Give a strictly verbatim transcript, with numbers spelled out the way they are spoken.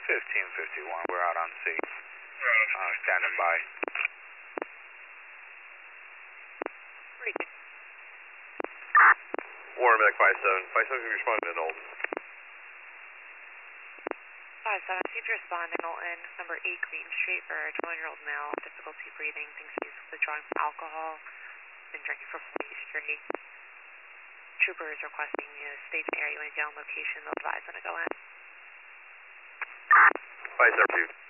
fifteen fifty-one, we're out on scene. Uh, standing by. Warren, back five seven. five seven, can you respond to Knowlton? five seven, see if you respond to Knowlton, number eight Green Street for a twenty-year-old male, difficulty breathing, thinks he's withdrawing from alcohol, been drinking for four days straight. Trooper is requesting you to stay in the area when you get on location, they'll advise when to go in. five seven two.